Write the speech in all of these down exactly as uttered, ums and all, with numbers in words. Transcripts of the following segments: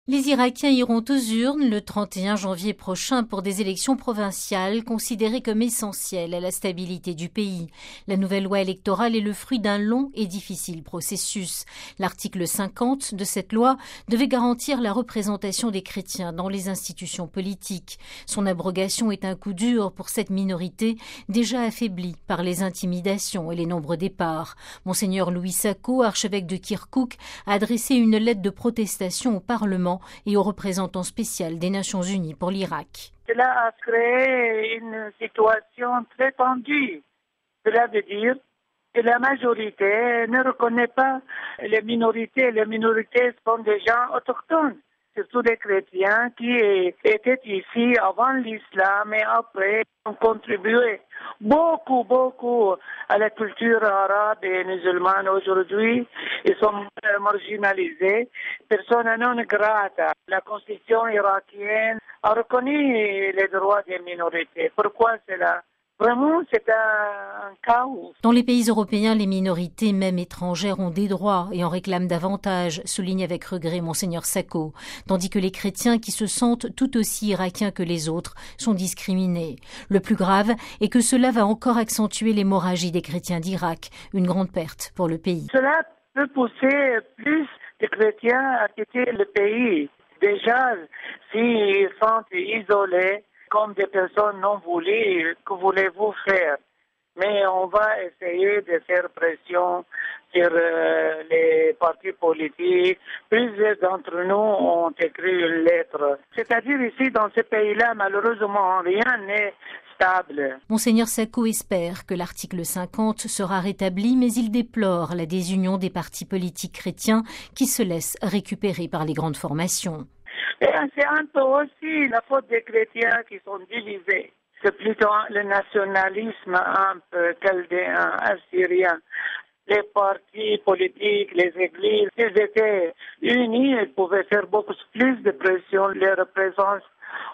Les Irakiens iront aux urnes le trente et un janvier prochain pour des élections provinciales considérées comme essentielles à la stabilité du pays. La nouvelle loi électorale est le fruit d'un long et difficile processus. L'article cinquante de cette loi devait garantir la représentation des chrétiens dans les institutions politiques. Son abrogation est un coup dur pour cette minorité déjà affaiblie par les intimidations et les nombreux départs. Monseigneur Louis Sako, archevêque de Kirkouk, a adressé une lettre de protestation au Parlement et au représentant spécial des Nations Unies pour l'Irak. Cela a créé une situation très tendue. Cela veut dire que la majorité ne reconnaît pas les minorités. Les minorités sont des gens autochtones, surtout des chrétiens qui étaient ici avant l'islam et après ont contribué beaucoup, beaucoup à la culture arabe et musulmane. Aujourd'hui, ils sont marginalisés. Persona non grata. La constitution irakienne a reconnu les droits des minorités. Pourquoi cela? Vraiment, c'est un chaos. Dans les pays européens, les minorités, même étrangères, ont des droits et en réclament davantage, souligne avec regret Monseigneur Sako, tandis que les chrétiens qui se sentent tout aussi irakiens que les autres sont discriminés. Le plus grave est que cela va encore accentuer l'hémorragie des chrétiens d'Irak, une grande perte pour le pays. Cela peut pousser plus de chrétiens à quitter le pays. Déjà, s'ils sont isolés, comme des personnes non voulues, que voulez-vous faire? Mais on va essayer de faire pression sur euh, les partis politiques. Plusieurs d'entre nous ont écrit une lettre. C'est-à-dire ici, dans ce pays-là, malheureusement, rien n'est stable. Monseigneur Sako espère que l'article cinquante sera rétabli, mais il déplore la désunion des partis politiques chrétiens qui se laissent récupérer par les grandes formations. Et c'est un peu aussi la faute des chrétiens qui sont divisés. C'est plutôt le nationalisme un peu chaldéen, assyrien. Les partis politiques, les églises, s'ils étaient unis, ils pouvaient faire beaucoup plus de pression. Leur présence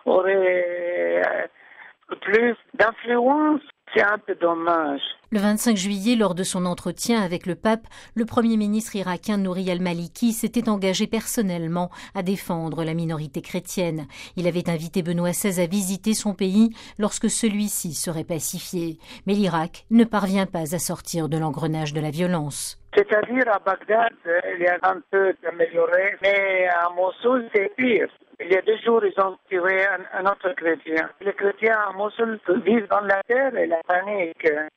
aurait plus d'influence. C'est un peu dommage. Le vingt-cinq juillet, lors de son entretien avec le pape, le premier ministre irakien Nouri al-Maliki s'était engagé personnellement à défendre la minorité chrétienne. Il avait invité Benoît seize à visiter son pays lorsque celui-ci serait pacifié. Mais l'Irak ne parvient pas à sortir de l'engrenage de la violence. C'est-à-dire à Bagdad, il y a un peu amélioré, mais à Mossoul, c'est pire. Il y a deux jours, ils ont tué un, un autre chrétien. Les chrétiens à Mossoul vivent dans la terre et la panique.